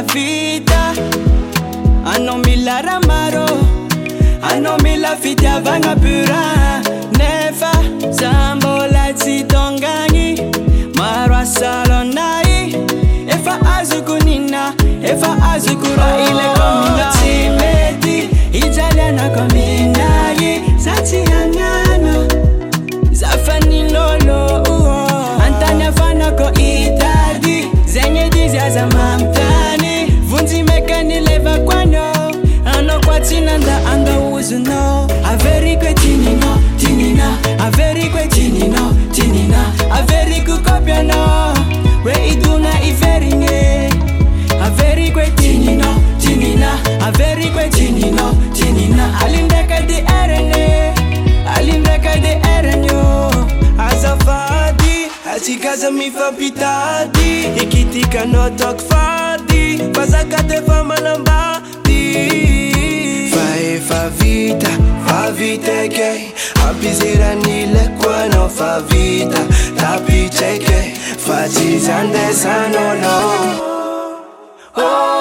vita. Anao mila ramaro, anao mila fitiavagna pura. Nefa za mbola tsy tongagny, maro asalo anay. Efa azoko nina, efa azoko raha ilaiko mina. Tsy mety ijalianako minay, za tsy hagnano, za fa ninolo. Antany afanako itady, zegny edy zaza mamtany. Vonjy mekany leva kwano, anao kwa tsy nanda andahozonao. Averiko e tinino, tinina, averiko e tinino, tinina, averiko kopianao. We iduna iverigny, averiko e tinino, tinina, averiko e tinino, tinina. Alindeka de erene, alindeka de erenyo. Azafady, asikaza mifampitady, ikitika no tok fady, fazakate fa manambady. Fa vita, fa vita ke, ampizirany kwano fa vita, tapi cheke, fa chizande sanono. Oh.